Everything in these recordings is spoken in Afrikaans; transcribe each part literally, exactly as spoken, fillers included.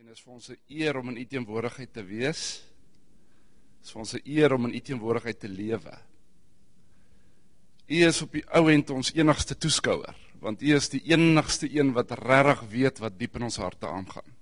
En is vir ons 'n eer om in u teenwoordigheid te wees. Is vir ons 'n eer om in u teenwoordigheid te lewe. U is op die ou end ons enigste toeskouer, want u is die enigste een wat regtig weet wat diep in ons harte aangaan.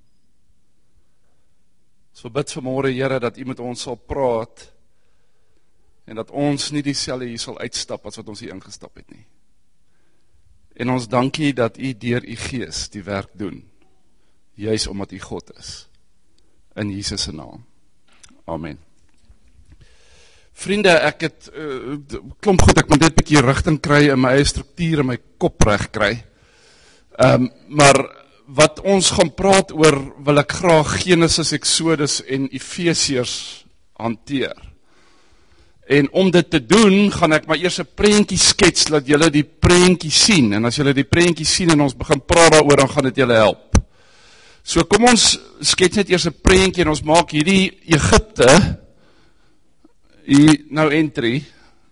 So bid vanmôre, Here, dat u met ons sal praat en dat ons nie dieselfde hier sal uitstap as wat ons hier ingestap het nie. En ons dankie dat u deur u Gees die werk doen, juis omdat u God is. In Jesus se naam. Amen. Vriende, ek het uh, klomp goed, ek moet net 'n bietjie rigting kry in my eie struktuur en my kop reg kry. Um, maar wat ons gaan praat oor, wil ek graag Genesis, Exodus en Efesiërs hanteer. En om dit te doen, gaan ek maar eers 'n prentjie skets, dat julle die prentjie sien. En as julle die prentjie sien en ons begin praat daaroor, dan gaan dit julle help. So kom ons skets net eers 'n prentjie en ons maak hierdie Egipte, hier nou entry.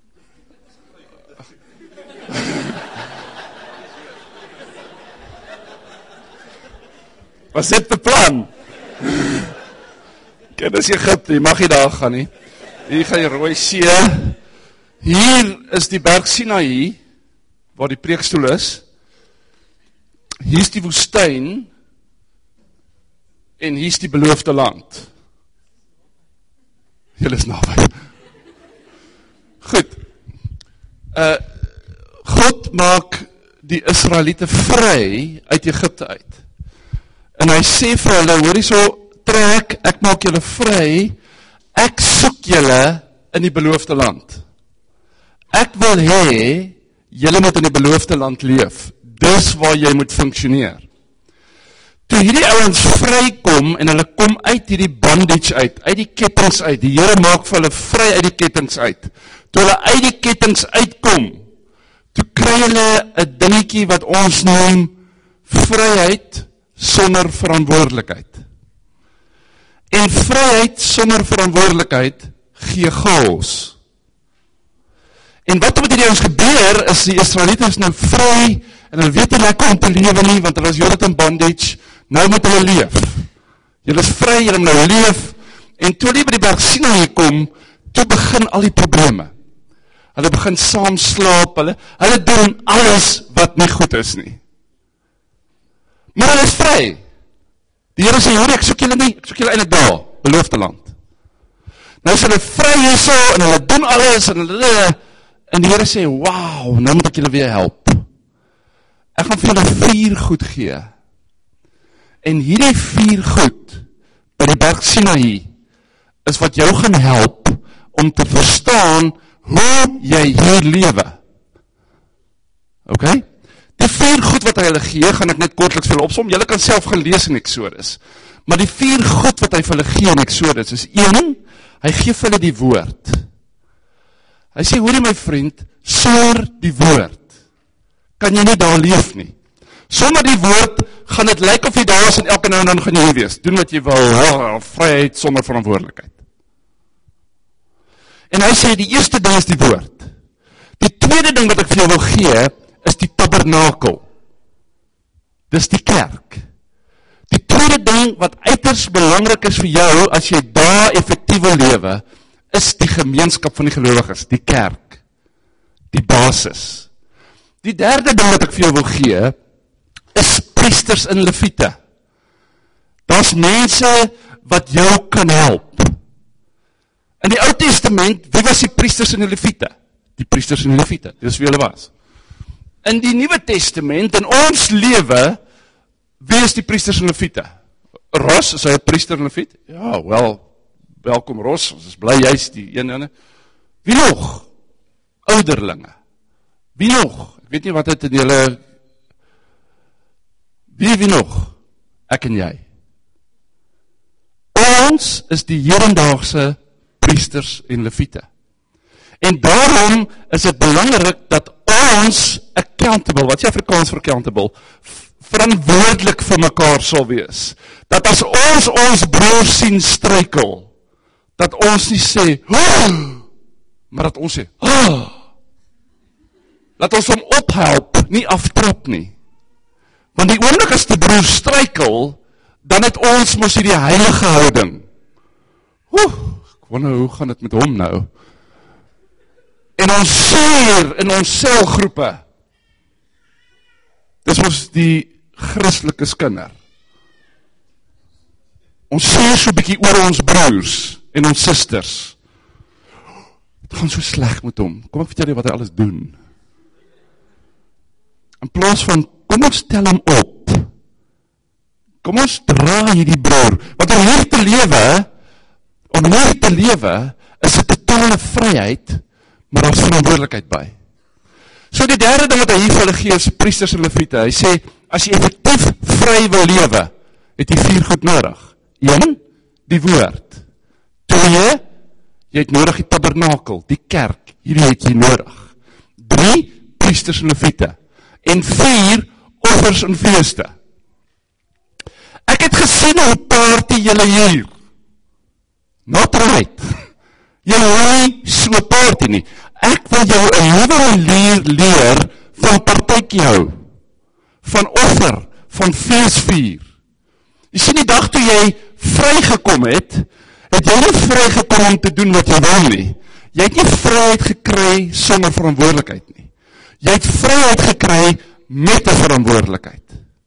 Was dit die plan? Kijk, dis Egipte, jy mag nie daar gaan nie. Hier gaan jy Rooi See. Hier is die berg Sinaï, waar die preekstoel is. Hier is die woestyn, en hier is die beloofde land. Julle is naby. Goed. Uh, God maak die Israeliete vry uit Egipte uit. En hy sê vir hulle, hoor hierso, trek, ek maak julle vry, ek soek julle in die beloofde land. Ek wil hê, julle moet in die beloofde land leef. Dis waar jy moet functioneer. Toe hierdie ouens vrykom, en hulle kom uit hierdie bondage uit, uit die kettings uit, die Here maak vir hulle vry uit die kettings uit. Toe hulle uit die kettings uitkom, toe kry hulle 'n dingetjie wat ons noem vryheid sonder verantwoordelikheid. En vryheid sonder verantwoordelikheid gee chaos. En wat met hierdie ons gebeur, is die Israeliete is nou vry, en hulle weet nie lekker om te lewe nie, want hulle is heeltyd in bondage, nou moet hulle leef. Julle is vry, julle moet nou leef, en toe hulle by die berg Sinaï kom, toe begin al die probleme. Hulle begin saam slaap, hulle, hulle doen alles wat nie goed is nie. Maar hulle is vry. Die Here sê, hoor, ek soek julle nie, ek soek julle eintlik daar, beloofde land. Nou is hulle vry hierso, en hulle doen alles, en hulle, en die Here sê, wauw, nou moet ek julle weer help. Ek gaan vir julle vier goed gee. En hierdie vier goed, by die berg Sinaï, is wat jou gaan help, om te verstaan, hoe jy hier lewe. Ok? Die vier goed wat hy hulle gee, gaan ek net kortliks vir hulle opsom. Julle kan self gaan lees in Exodus. Maar die vier goed wat hy vir hulle gee in Exodus is een, hy gee vir hulle die woord. Hy sê, hoor jy my vriend, sonder die woord kan jy nie daar leef nie. Sonder die woord gaan dit lyk of jy daar is en elke nou en dan gaan jy hier wees. Doen wat jy wil, oh, vryheid sonder verantwoordelikheid. En hy sê, die eerste ding is die woord. Die tweede ding wat ek vir jou wil gee, is die tabernakel. Dis die kerk. Die tweede ding wat uiters belangrik is vir jou, as jy daar effektief wil lewe, is die gemeenskap van die gelowiges, die kerk. Die basis. Die derde ding wat ek vir jou wil gee, is priesters en leviete. Daar's mense wat jou kan help. In die Ou Testament, wie was die priesters en die leviete? Die priesters en die leviete, dis wie hulle was. In die Nuwe Testament, in ons lewe, wie is die priesters en leviete? Ros, is hy 'n priester en leviet? Ja, wel, welkom Ros, ons is bly juist die een ene. Wie nog? Ouderlinge. Wie nog? Ek weet nie wat het in julle, wie, wie nog? Ek en jy. Ons is die hedendaagse priesters en leviete. En daarom is het belangrik dat ons accountable, wat is Afrikaans vir accountable, verantwoordelik vir mekaar sal wees. Dat as ons ons broer sien struikel, dat ons nie sê, oh, maar dat ons sê, oh, dat ons hom ophelp, nie aftrap nie. Want die oomblik as die broer struikel, dan het ons mos hierdie heilige houding. Oeh, ek wonder hoe gaan dit met hom nou? En ons seer in ons selgroepe, dis mos die Christelike skinder. Ons seer so bietjie oor ons broers en ons susters. Het gaan so sleg met hom. Kom ek vertel jy wat hy alles doen. In plaas van, kom ons tel hom op. Kom ons dra hierdie broer. Want om hier te lewe, om hier te lewe, is 'n totale vryheid, maar daar is verantwoordelikheid by. So die derde ding wat hy hier vir hulle gee is priesters en leviete. Hy sê, as jy effektief vry wil lewe, het jy vier goed nodig. Een, die woord. Twee, jy het nodig die tabernakel, die kerk, hierdie het jy nodig. Drie, priesters en leviete. En vier, offers en feeste. Ek het gesien hoe party julle hier. Not right. Julle nie so party nie. Ek wil jou 'n nuwe leer leer van partytjie hou. Van offer, van feesvier. Jy sien die dag toe jy vrygekom het, het jy nie vrygekom om te doen wat jy wil nie. Jy het nie vryheid gekry sonder verantwoordelikheid nie. Jy het vryheid gekry met 'n verantwoordelikheid.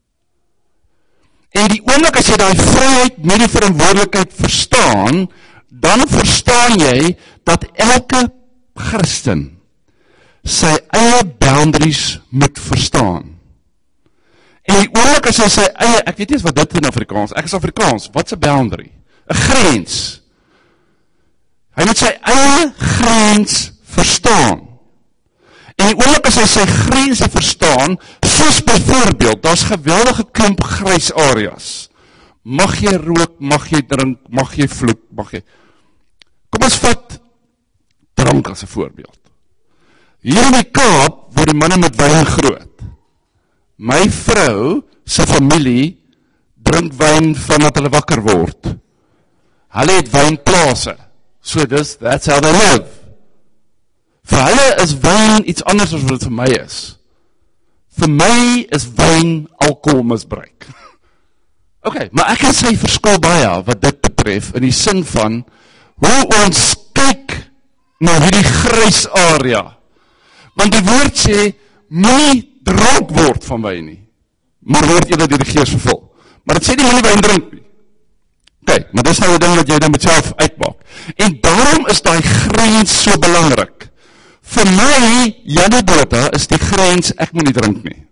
En die oomblik as jy daai vryheid met die verantwoordelikheid verstaan, dan verstaan jy dat elke Christen sy eie boundaries moet verstaan. En die oomblik as hy sy eie, ek weet nie eens wat dit in Afrikaans, ek is Afrikaans, wat is 'n boundary? 'n Grens. Hy moet sy eie grens verstaan. En die oomblik as hy sy grense verstaan, soos byvoorbeeld, daar's geweldige klomp grys areas. Mag jy rook, mag jy drink, mag jy vloek, mag jy... Kom ons vat drank as 'n voorbeeld. Hier in die Kaap word die manne met wyn groot. My vrou se familie drink wyn vandat hulle wakker word. Hulle het wynplase. So dis, that's how they live. Vir hulle is wyn iets anders as wat dit vir my is. Vir my is wyn alkoholmisbruik. Ok, maar ek en sy verskil baie wat dit betref, in die sin van, hoe ons kyk na hierdie grys area. Want die woord sê, moenie dronk word van wyn nie, maar word jy deur die Gees vervul. Maar dit sê nie moenie wyn drink nie. Ok, maar dis nou 'n ding wat jy dan met self uitmaak. En daarom is daai grens so belangrik. Vir my, Jannie Botha, is die grens, ek moet nie drink nie.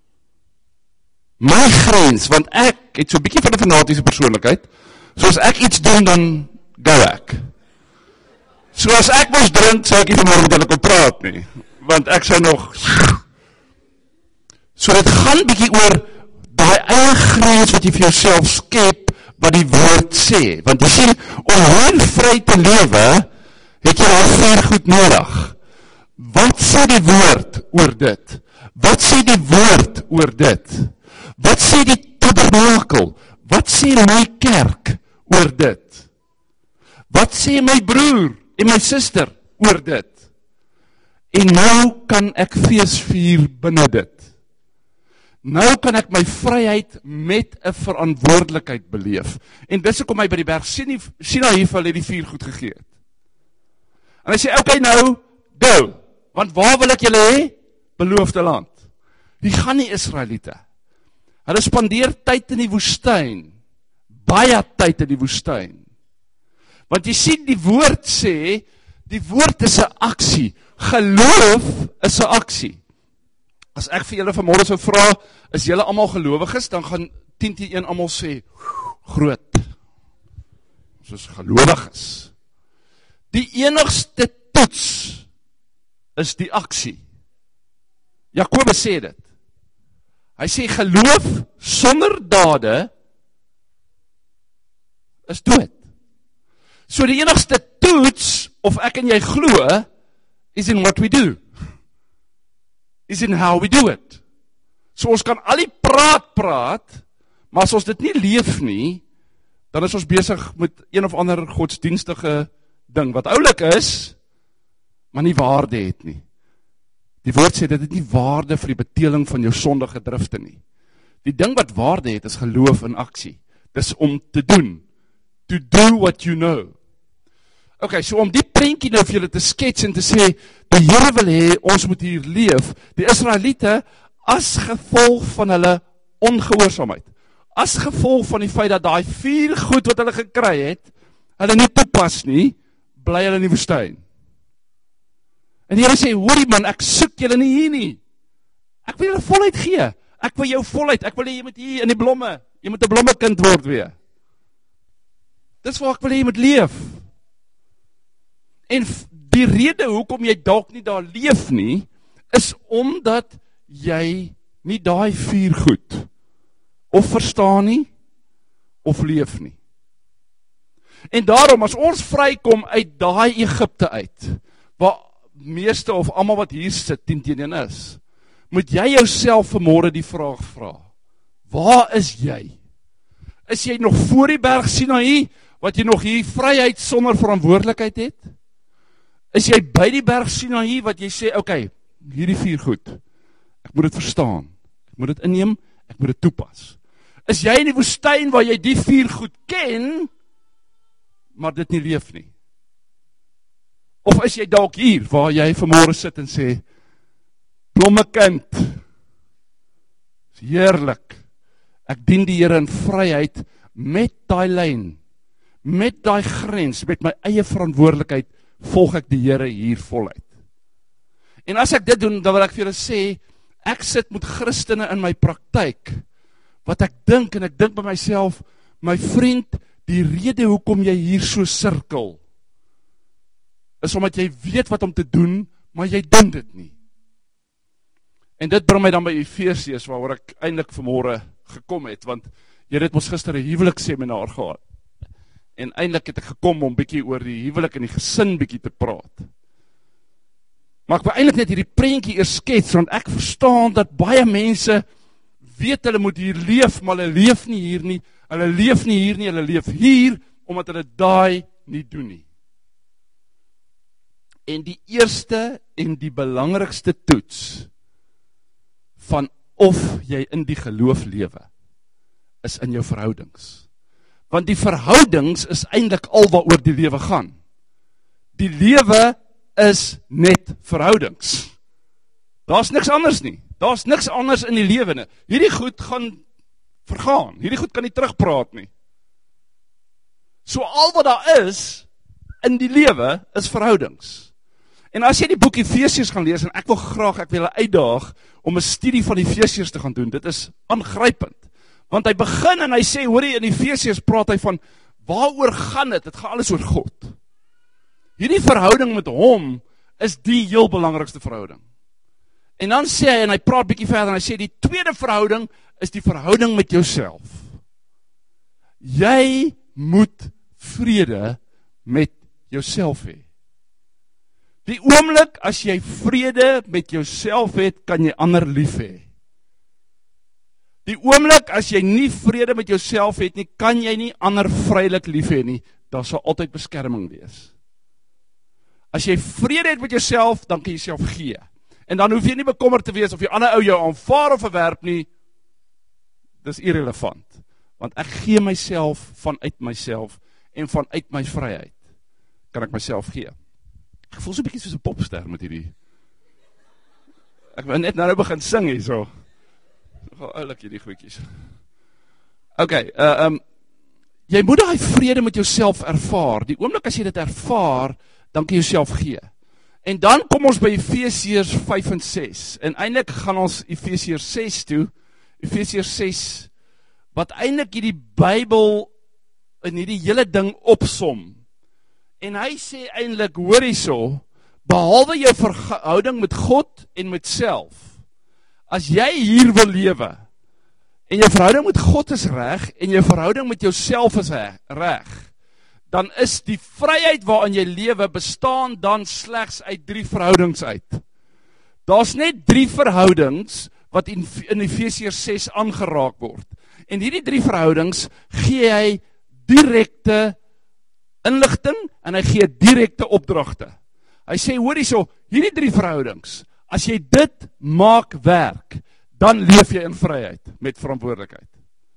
My grens, want ek het so 'n bietjie van 'n fanatiese persoonlikheid, so as ek iets doen, dan go ek. So as ek moes drink, sou ek nie vanmorgen met hulle kon praat nie, want ek sou nog... So dit gaan bietjie oor daai eie grens wat jy vir jouself skep, wat die woord sê. Want jy sien, om hier vry te lewe, het jy al vier goed nodig. Wat sê die woord oor dit? Wat sê die woord oor dit? Wat sê die tabernakel? Wat sê my kerk oor dit? Wat sê my broer en my suster oor dit? En nou kan ek fees vier binne dit. Nou kan ek my vryheid met 'n verantwoordelikheid beleef. En dis hoekom hy by die berg Sinaï hier vir hulle die vier goed gegee het. En hy sê, okay nou, go. Want waar wil ek julle hê? Beloofde land. Die gaan nie Israeliete. Hulle spandeer tyd in die woestyn. Baie tyd in die woestyn. Want jy sien die woord sê, die woord is 'n aksie. Geloof is 'n aksie. As ek vir julle vanmôre sou vra, is julle almal gelowiges, dan gaan tien teen een almal sê, groot. Ons is gelowiges. Die enigste toets is die aksie. Jakobus sê dit. Hy sê geloof sonder dade is dood. So die enigste toets of ek en jy glo is in what we do. Is in how we do it. So ons kan al die praat praat, maar as ons dit nie leef nie, dan is ons besig met een of ander godsdienstige ding, wat oulik is, maar nie waarde het nie. Die woord sê, dit het nie waarde vir die beteeling van jou sondige drifte nie. Die ding wat waarde het, is geloof in aksie. Dis om te doen. To do what you know. Ok, so om die prentjie nou vir julle te skets en te sê, die Here wil hê, ons moet hier leef, die Israeliete, as gevolg van hulle ongehoorsaamheid, as gevolg van die feit dat daai vier goed wat hulle gekry het, hulle nie toepas nie, bly hulle in die woestyn. En die Here sê, hoorie man, ek soek julle nie hier nie. Ek wil julle voluit gee. Ek wil jou voluit. Ek wil hê jy moet hier in die blomme, jy moet 'n blommekind word weer. Dis waar ek wil hê jy moet leef. En die rede hoekom jy dalk nie daar leef nie, is omdat jy nie daai vier goed of verstaan nie, of leef nie. En daarom, as ons vrykom uit daai Egipte uit, waar meeste of almal wat hier sit, tien teen een is, moet jy jouself vanmôre die vraag vra, waar is jy? Is jy nog voor die berg Sinaï, wat jy nog hier vryheid sonder verantwoordelikheid het? Is jy by die berg Sinaï, wat jy sê, ok, hierdie vier goed, ek moet dit verstaan, ek moet dit inneem, ek moet dit toepas. Is jy in die woestyn, waar jy die vier goed ken, maar dit nie leef nie? Of is jy dalk hier, waar jy vanmôre sit en sê, blommekind, is heerlik, ek dien die Here in vryheid, met daai lyn, met daai grens, met my eie verantwoordelikheid, volg ek die Here hier voluit. En as ek dit doen, dan wil ek vir julle sê, ek sit met Christene in my praktyk, wat ek dink, en ek dink by myself, my vriend, die rede hoekom jy hier so sirkel, is omdat jy weet wat om te doen, maar jy doen dit nie. En dit bring my dan by Efesiërs, waaroor ek eintlik vanmôre gekom het, want jy het ons gister 'n huweliksseminaar gehad. En eintlik het ek gekom om bietjie oor die huwelik en die gesin bietjie te praat. Maar ek wil eintlik net hierdie prentjie eers skets, want ek verstaan dat baie mense weet hulle moet hier leef, maar hulle leef nie hier nie, hulle leef nie hier nie, hulle leef hier, omdat hulle daai nie doen nie. En die eerste en die belangrikste toets, van of jy in die geloof lewe, is in jou verhoudings. Want die verhoudings is eintlik al waaroor die lewe gaan. Die lewe is net verhoudings. Daar's niks anders nie. Daar's niks anders in die lewe nie. Hierdie goed gaan vergaan. Hierdie goed kan nie terugpraat nie. So al wat daar is in die lewe is verhoudings. En as jy die boek Efesiërs gaan lees, en ek wil graag, ek wil uitdaag om 'n studie van Efesiërs te gaan doen, dit is aangrypend. Want hy begin en hy sê, hoorie, in Efesiërs praat hy van, waaroor gaan dit? Dit gaan alles oor God. Hierdie verhouding met hom is die heel belangrikste verhouding. En dan sê hy, en hy praat bietjie verder, en hy sê, die tweede verhouding is die verhouding met jouself. Jy moet vrede met jouself hê. Die oomblik as jy vrede met jouself het, kan jy ander lief hê. Die oomblik as jy nie vrede met jouself het nie, kan jy nie ander vrylik lief hê nie. Daar sal altyd beskerming wees. As jy vrede het met jouself, dan kan jy jouself gee. En dan hoef jy nie bekommerd te wees of die ander ou jou aanvaar of verwerp nie. Dis irrelevant. Want ek gee myself vanuit myself en vanuit my vryheid kan ek myself gee. Ek voel so 'n bietjie soos 'n popster met hierdie. Ek wil net nou begin sing hier so. Gaan oulik hierdie goedjies. Okay, uh um jy moet daai vrede met jouself ervaar. Die oomblik as jy dit ervaar, dan kan jy jouself gee. En dan kom ons by Efesiërs vyf en ses. En eintlik gaan ons Efesiërs ses toe. Efesiërs ses wat eintlik hierdie Bybel in hierdie hele ding opsom. En hy sê eintlik, hoor hierso, behalwe jou verhouding met God en met self, as jy hier wil lewe, en jou verhouding met God is reg, en jou verhouding met jouself is reg, dan is die vryheid waarin jy lewe, bestaan dan slegs uit drie verhoudings uit. Daar's net drie verhoudings, wat in, in Efesiërs ses aangeraak word. En hierdie drie verhoudings, gee hy direkte inligting, en hy gee direkte opdragte. Hy sê, hoor hierso, hierdie drie verhoudings, as jy dit maak werk, dan leef jy in vryheid, met verantwoordelikheid.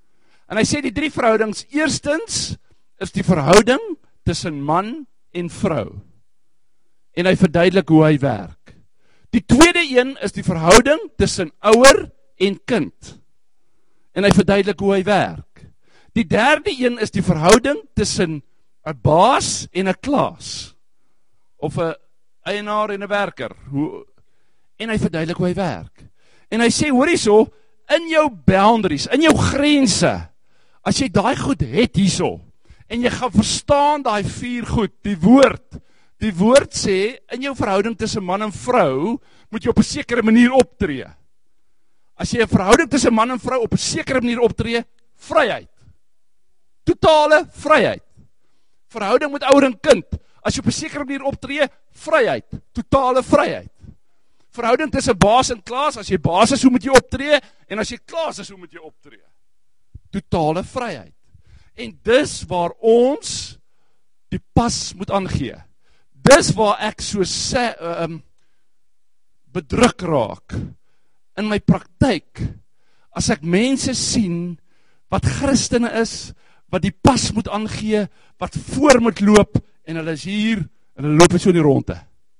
En hy sê die drie verhoudings, eerstens is die verhouding tussen man en vrou. En hy verduidelik hoe hy werk. Die tweede een is die verhouding tussen ouer en kind. En hy verduidelik hoe hy werk. Die derde een is die verhouding tussen 'n baas en 'n klaas. Of 'n eienaar en 'n werker. Hoe, en hy verduidelik hoe hy werk. En hy sê, hoor hierso, in jou boundaries, in jou grense, as jy daai goed het hierso, en jy gaan verstaan daai vier goed, die woord, die woord sê, in jou verhouding tussen man en vrou, moet jy op 'n sekere manier optree. As jy 'n verhouding tussen man en vrou op 'n sekere manier optree, vryheid. Totale vryheid. Verhouding met ouer en kind, as jy op 'n sekere manier optree, vryheid. Totale vryheid. Verhouding tussen baas en klaas, as jy baas is, hoe moet jy optree, en as jy klaas is, hoe moet jy optree? Totale vryheid. En dis waar ons die pas moet aangee. Dis waar ek so sê, um, bedruk raak in my praktyk, as ek mense sien wat Christene is, wat die pas moet aangee, wat voor moet loop, en hulle is hier, en hulle loop so in die ronde.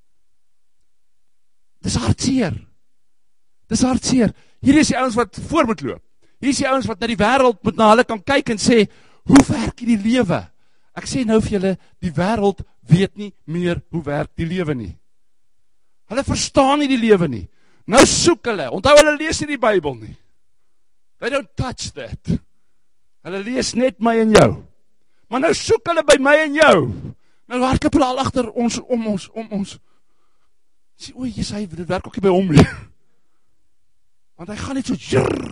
Dis hartseer. Dis hartseer. Hier is die ouens wat voor moet loop. Hier is die ouens wat na die wêreld moet na hulle kan kyk en sê, hoe werk die lewe? Ek sê nou vir julle, die wêreld weet nie meer hoe werk die lewe nie. Hulle verstaan nie die lewe nie. Nou soek hulle, onthou hulle lees nie die Bybel nie. They don't touch that. Hulle lees net my en jou. Maar nou soek hulle by my en jou. Nou hardloop hulle al agter ons, om ons, om ons. Sê, oei, jy sê, dit werk ook nie by hom nie. Want hy gaan net so, jrrr.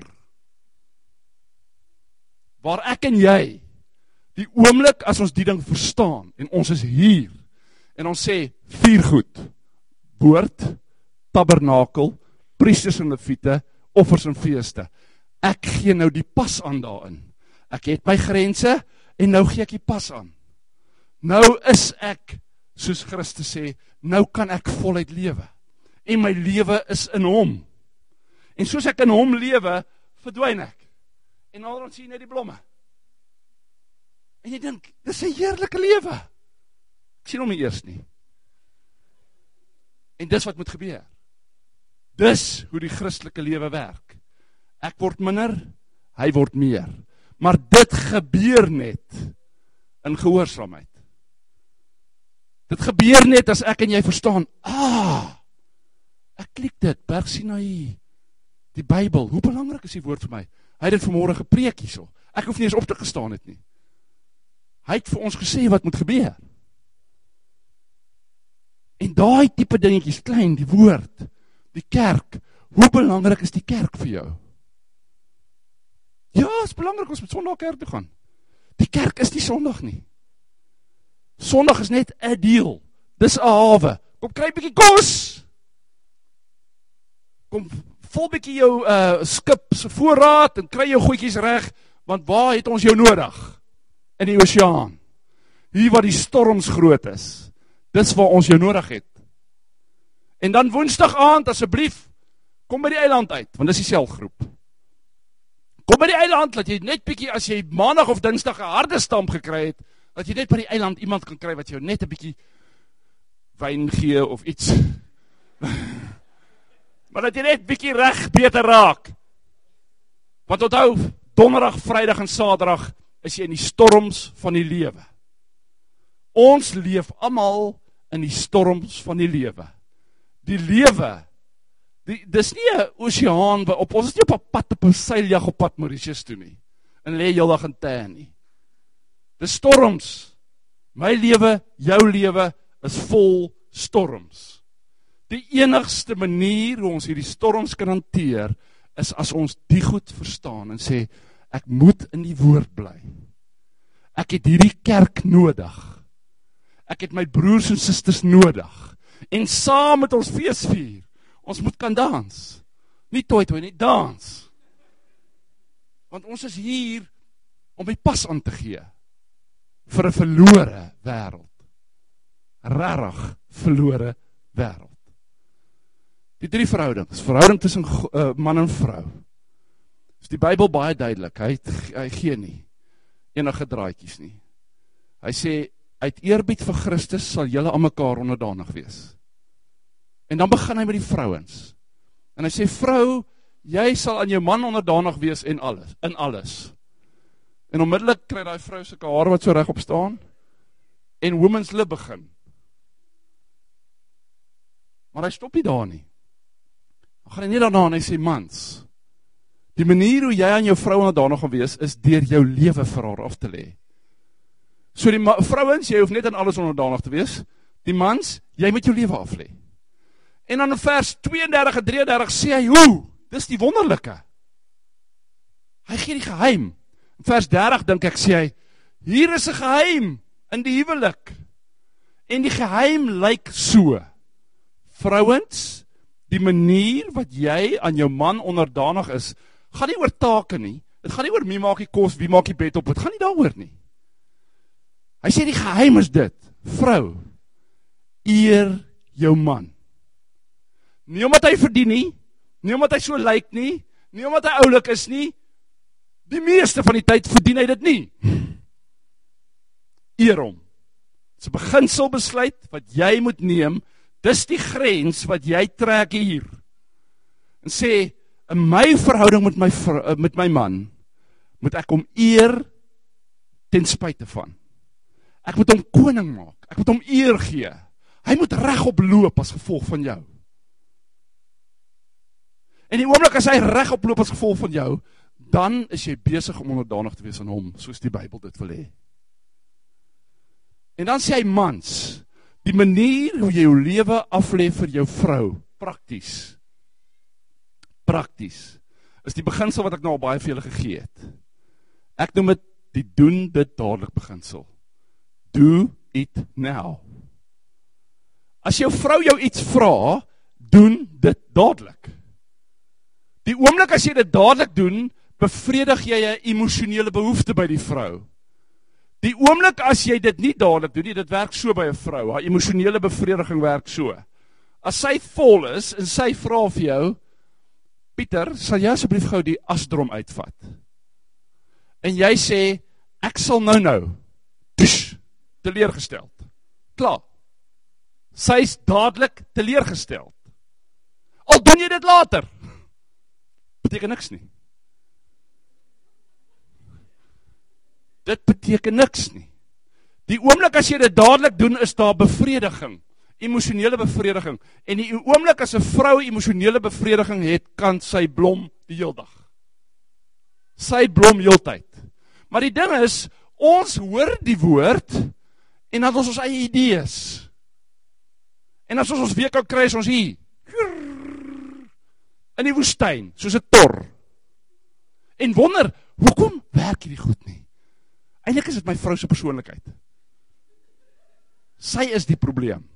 Waar ek en jy, die oomblik as ons die ding verstaan, en ons is hier, en ons sê, vier goed, woord, tabernakel, priesters en leviete, offers en feeste. Ek gee nou die pas aan daarin. Ek het my grense, en nou gee ek die pas aan. Nou is ek, soos Christus sê, nou kan ek voluit lewe. En my lewe is in hom. En soos ek in hom lewe, verdwyn ek. En dan sien jy net die blomme. En jy dink, dis 'n heerlike lewe. Ek sien hom nie eers nie. En dis wat moet gebeur. Dis hoe die Christelike lewe werk. Ek word minder, hy word meer. Maar dit gebeur net in gehoorsaamheid. Dit gebeur net as ek en jy verstaan, ah, ek klik dit, Berg Sinaï, die Bybel, hoe belangrik is die woord vir my? Hy het dit vanmôre gepreek hierso. Ek hoef nie eens op te gestaan het nie. Hy het vir ons gesê wat moet gebeur. En daai tipe dingetjies, klein, die woord, die kerk, hoe belangrik is die kerk vir jou? Ja, is belangrik ons moet Sondag kerk toe gaan. Die kerk is nie Sondag nie. Sondag is net 'n deel. Dis 'n hawe. Kom kry 'n bietjie kos. Kom vol bietjie jou uh, skip se voorraad en kry jou goedjies reg, want waar het ons jou nodig? In die oseaan. Hier waar die storms groot is. Dis waar ons jou nodig het. En dan woensdag aand, asseblief, kom by die eiland uit, want dis die selgroep. Kom by die eiland, dat jy net bietjie, as jy maandag of dinsdag 'n harde stamp gekry het, dat jy net by die eiland iemand kan kry, wat jou net 'n bietjie wyn gee, of iets. Maar dat jy net bietjie reg beter raak. Want onthou, donderdag, vrydag en saterdag, is jy in die storms van die lewe. Ons leef almal in die storms van die lewe. Die lewe, die, dis nie 'n oseaan, op, ons is nie op 'n pad, op 'n seiljag op pad Mauritius toe nie, en lê heeldag in tent nie. Dis storms. My lewe, jou lewe, is vol storms. Die enigste manier hoe ons hierdie storms kan hanteer, is as ons die goed verstaan, en sê, ek moet in die woord bly. Ek het hierdie kerk nodig. Ek het my broers en susters nodig. En saam met ons fees vier. Ons moet kan dans. Nie toi toi nie, dans. Want ons is hier om die pas aan te gee vir 'n verlore wêreld. Regtig verlore wêreld. Die drie verhoudings, verhouding tussen uh, man en vrou. Is die Bybel baie duidelik, hy, het, hy gee nie enige draadjies nie. Hy sê, uit eerbied vir Christus sal julle aan mekaar onderdanig wees. En dan begin hy met die vrouens. En hy sê, vrou, jy sal aan jou man onderdanig wees en alles, in alles. En onmiddellik kry die vrou sulke hare wat so regop staan, en women's lib begin. Maar hy stop nie daar nie. Dan gaan hy nie daarna en hy sê, mans, die manier hoe jy aan jou vrou onderdanig gaan wees, is deur jou lewe vir haar af te lê. So die vrouens, jy hoef net aan alles onderdanig te wees, die mans, jy moet jou lewe af lê. En dan in vers tweeëndertig en drieëndertig sê hy, hoe? Dis die wonderlike. Hy gee die geheim. In vers dertig dink ek, sê hy, hier is 'n geheim in die huwelik. En die geheim lyk so. Vrouens, die manier wat jy aan jou man onderdanig is, gaan nie oor take nie. Dit gaan nie oor wie maak die kos, wie maak die bed op, dit gaan nie daaroor nie. Hy sê die geheim is dit, vrou, eer jou man. Nie omdat hy verdien nie, nie omdat hy so lyk nie, nie omdat hy oulik is nie, die meeste van die tyd verdien hy dit nie. Eer hom. Dis 'n beginselbesluit wat jy moet neem, dis die grens wat jy trek hier. En sê, in my verhouding met my, met my man, moet ek hom eer ten spyte van. Ek moet hom koning maak, ek moet hom eer gee. Hy moet regop loop as gevolg van jou. En die oomblik as hy regop loop as gevolg van jou, dan is jy besig om onderdanig te wees aan hom, soos die Bybel dit wil hê. En dan sê hy, mans, die manier hoe jy jou lewe aflê vir jou vrou, prakties, prakties, is die beginsel wat ek nou al baie vir julle gegee het. Ek noem dit die doen dit dadelik beginsel. Do it now. As jou vrou jou iets vra, doen dit dadelik. Die oomblik as jy dit dadelik doen, bevredig jy 'n emosionele behoefte by die vrou. Die oomblik as jy dit nie dadelik doen nie, dit werk so by 'n vrou, haar emosionele bevrediging werk so. As sy vol is en sy vra vir jou, Pieter, sal jy asseblief gou die asdrom uitvat? En jy sê, ek sal nou nou, tush, teleurgesteld. Klaar. Sy is dadelik teleurgesteld. Al doen jy dit later, beteken niks nie. Dit beteken niks nie. Die oomblik as jy dit dadelik doen, is daar bevrediging, emosionele bevrediging. En die oomblik as 'n vrou emosionele bevrediging het, kan sy blom die heel dag. Sy blom heeltyd. Maar die ding is, ons hoor die woord, en dan ons ons eie idees. En as ons ons weer kan kry, is ons hier, in die woestyn, soos 'n tor. En wonder, hoekom werk hierdie goed nie? Eintlik is dit my vrou se persoonlikheid. Sy is die probleem.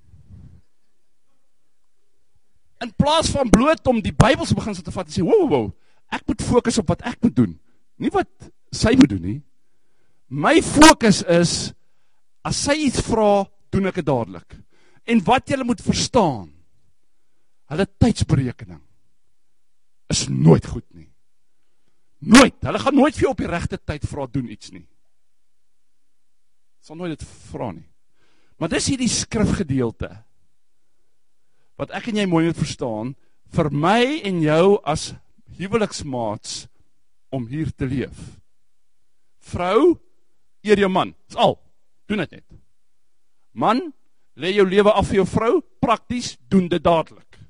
In plaas van bloot om die Bybelse beginsel te vat en sê, wow, wow, ek moet fokus op wat ek moet doen. Nie wat sy moet doen nie. My fokus is, as sy iets vra, doen ek dit dadelik. En wat julle moet verstaan, hulle tydsberekening is nooit goed nie. Nooit. Hulle gaan nooit vir jou op die regte tyd vra, doen iets nie. Sal nooit dit vra nie. Maar dis hierdie skrifgedeelte, wat ek en jy mooi moet verstaan, vir my en jou as huweliksmaats, om hier te leef. Vrou, eer jou man, dis al, doen dit net. Man, lê jou lewe af vir jou vrou, prakties, doen dit dadelik.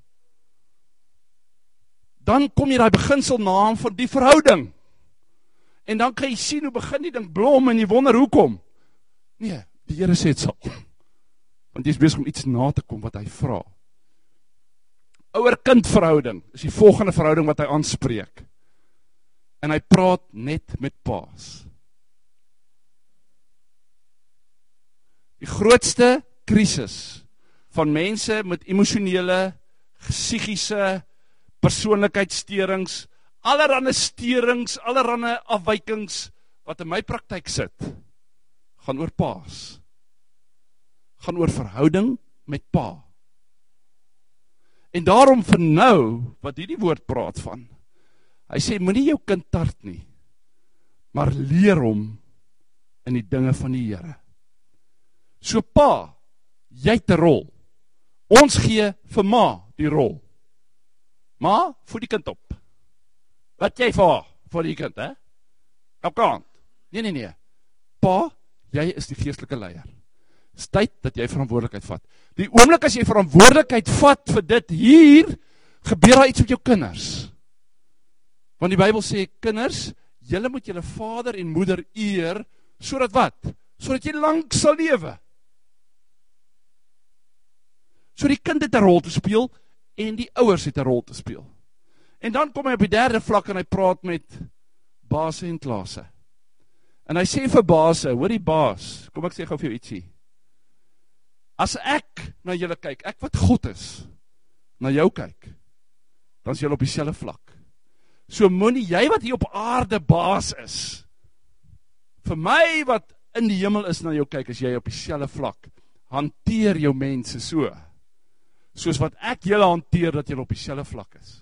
Dan kom jy daai beginsel na van die verhouding. En dan kan jy sien hoe begin die ding blom en jy wonder hoekom. Nee, die Here sê dit sal. Want jy is besig om iets na te kom wat hy vra. Ouer-kind verhouding is die volgende verhouding wat hy aanspreek. En hy praat net met paas. Die grootste krisis van mense met emosionele, psigiese, persoonlikheidssteurings, allerhande steurings, allerhande afwykings, wat in my praktyk sit, gaan oor paas. Gaan oor verhouding met pa. En daarom vir nou, wat hierdie woord praat van, Hy sê, moenie jou kind tart nie, maar leer hom in die dinge van die Here. So pa, jy het 'n rol. Ons gee vir ma die rol. Ma, voed die kind op. Wat jy vir haar, vir die kind, hè? Op kant. Nee, nee, nee. Pa, jy is die geestelike leier. Dis tyd dat jy verantwoordelikheid vat. Die oomblik as jy verantwoordelikheid vat vir dit hier, gebeur daar iets met jou kinders. Want die Bybel sê, kinders, julle moet julle vader en moeder eer, sodat wat? Sodat jy lank sal lewe. So die kind het 'n rol te speel, en die ouers het 'n rol te speel. En dan kom hy op die derde vlak, en hy praat met baase en klaase. En hy sê vir baase, hoor die baas, kom ek sê gou vir jou ietsie. As ek na julle kyk, ek wat God is, na jou kyk, dan is julle op dieselfde vlak. So moenie jy wat hier op aarde baas is, vir my wat in die hemel is na jou kyk, as jy op dieselfde vlak, hanteer jou mense so, soos wat ek julle hanteer, dat julle op dieselfde vlak is.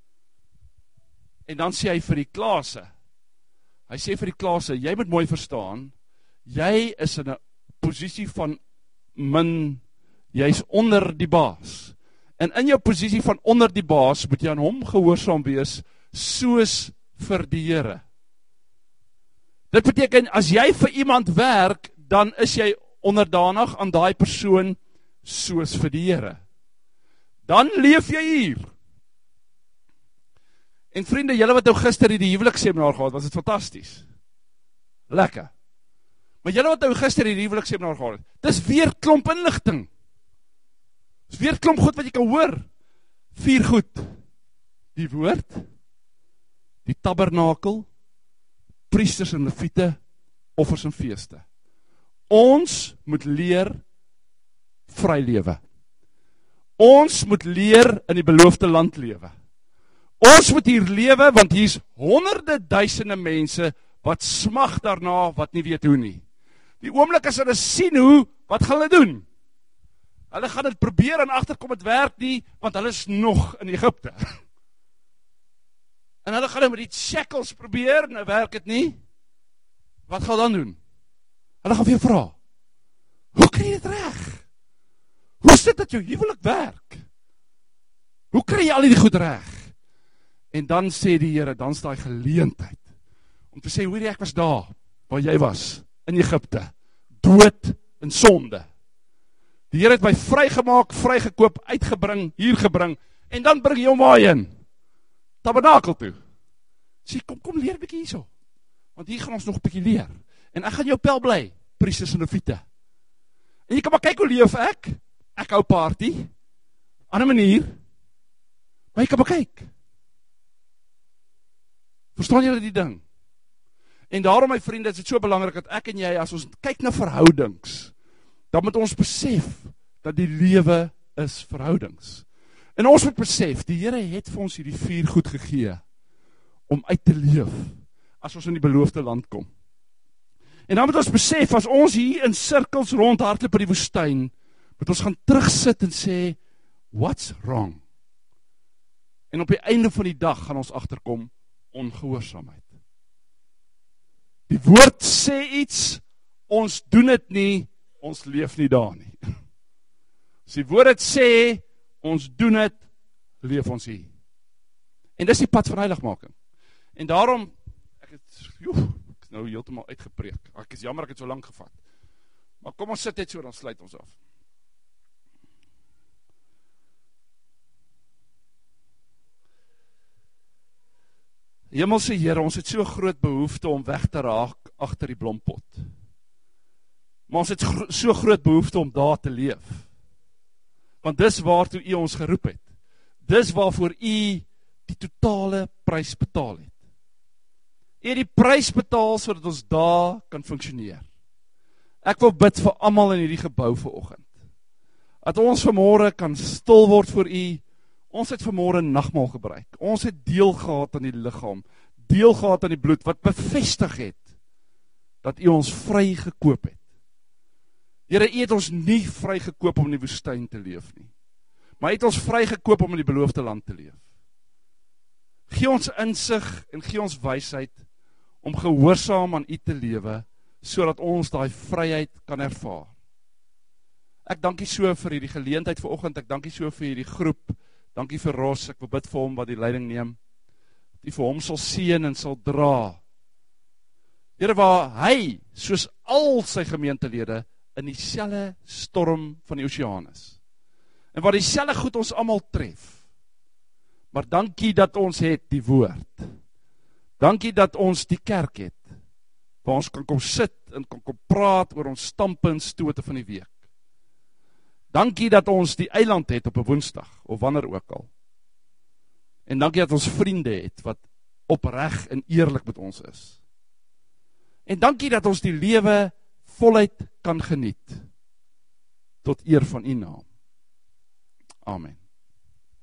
En dan sê hy vir die klase, hy sê vir die klase, jy moet mooi verstaan, jy is in 'n posisie van min, jy is onder die baas, en in jou posisie van onder die baas, moet jy aan hom gehoorsaam wees, soos vir die Here. Dit beteken, as jy vir iemand werk, dan is jy onderdanig aan daai persoon, soos vir die Here. Dan leef jy hier. En vriende, julle wat nou gister die huweliksseminar gehad, was dit fantasties. Lekker. Maar julle wat nou gister die huweliksseminar gehad, dis weer klomp inligting. Dis weer klomp goed wat jy kan hoor. Vier goed. Die woord, die tabernakel, priesters en leviete, offers en feeste. Ons moet leer vry lewe. Ons moet leer in die beloofde land lewe. Ons moet hier lewe, want hier is honderde duisende mense wat smag daarna, wat nie weet hoe nie. Die oomblik as hulle sien hoe, wat gaan hulle doen? Hulle gaan dit probeer en agterkom het werk nie, want hulle is nog in Egipte. En hulle gaan met die shackles probeer, nou werk dit nie. Wat gaan hulle dan doen? Hulle gaan vir jou vra, hoe kry jy dit reg? Hoe is dit dat jou huwelik werk? Hoe kry jy al die goed reg? En dan sê die Here, dan is daai geleentheid, om te sê, hoor ek was daar, waar jy was, in Egipte, dood en sonde. Die Here het my vrygemaak, vrygekoop, uitgebring, hier gebring, en dan bring jy hom waarheen? Tabernakel toe. Sê, kom, kom leer 'n bietjie hierso, want hier gaan ons nog 'n bietjie leer, en ek gaan jou pel bly, priesters en leviete. En jy kan maar kyk hoe leef ek, ek hou party, ander manier, maar jy kan maar kyk. Verstaan julle die ding? En daarom, my vriende, is dit so belangrik dat ek en jy, as ons kyk na verhoudings, dan moet ons besef dat die lewe is verhoudings. En ons moet besef, die Here het vir ons hierdie vier goed gegee om uit te leef as ons in die beloofde land kom. En dan moet ons besef, as ons hier in sirkels rondhardloop in die woestyn, moet ons gaan terugsit en sê, what's wrong? En op die einde van die dag gaan ons agterkom, ongehoorsaamheid. Die woord sê iets, ons doen dit nie, ons leef nie daar nie. As die woord het sê, ons doen dit, leef ons hier. En dis die pad van heiligmaking. En daarom, ek het, joh, ek is nou heeltemal uitgepreek. Ek is jammer, ek het so lang gevat. Maar kom ons sit net so, dan sluit ons af. Hemelse Here, ons het so groot behoefte om weg te raak agter die blompot. Maar ons het gro- so groot behoefte om daar te leef. Want dis waartoe U ons geroep het. Dis waarvoor U die totale prys betaal het. U het die prys betaal sodat ons daar kan funksioneer. Ek wil bid vir almal in hierdie gebou vanoggend. Dat ons vanmôre kan stil word voor U. Ons het vanmôre nagmaal gebruik. Ons het deel gehad aan die liggaam, deel gehad aan die bloed, wat bevestig het, dat U ons vry gekoop het. Here, U het ons nie vry gekoop om in die woestyn te leef nie, maar U het ons vry gekoop om in die beloofde land te leef. Gee ons insig en gee ons wysheid om gehoorsaam aan U te lewe, sodat ons daai vryheid kan ervaar. Ek dank U so vir hierdie geleentheid vanoggend, ek dank U so vir hierdie groep, dank U vir Ross, ek wil bid vir hom wat die leiding neem, dat U vir hom sal seën en sal dra. Here, waar hy, soos al sy gemeentelede, in dieselfde storm van die oseaan is, en waar dieselfde goed ons almal tref, maar dankie dat ons het die woord, dankie dat ons die kerk het, waar ons kan kom sit en kan kom praat oor ons stampe en stote van die week. Dankie dat ons die eiland het op 'n Woensdag, of wanneer ook al. En dankie dat ons vriende het, wat opreg en eerlik met ons is. En dankie dat ons die lewe voluit kan geniet, tot eer van U naam. Amen.